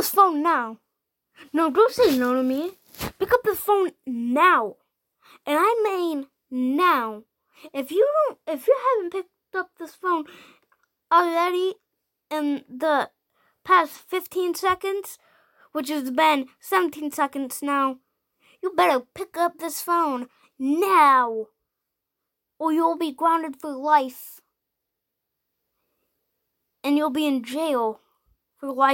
this phone now. No, don't say no to me. Pick up the phone now. And I mean now. If you haven't picked up this phone already in the past 15 seconds, which has been 17 seconds now, you better pick up this phone now, or you'll be grounded for life. And you'll be in jail for life.